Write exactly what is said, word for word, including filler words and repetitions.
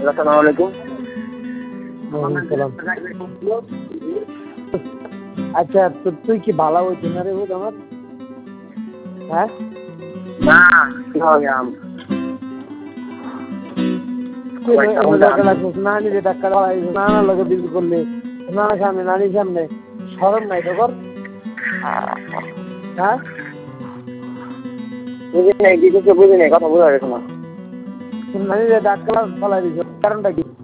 আসসালামু আলাইকুম। আচ্ছা তুই কি ভালো হয়েছিস না রে বোধ আমার? হ্যাঁ না কি হবে আম নানি যে টাকা নানার লোকে বিল করলে নানার সামনে নানির সামনে সরম নাই তো কর। হ্যাঁ বুঝি নাই কিছু বুঝি নাই কথা বোঝা গেছে না। নানি যে ডাক্তার ফলাই দিছ কারণটা কি?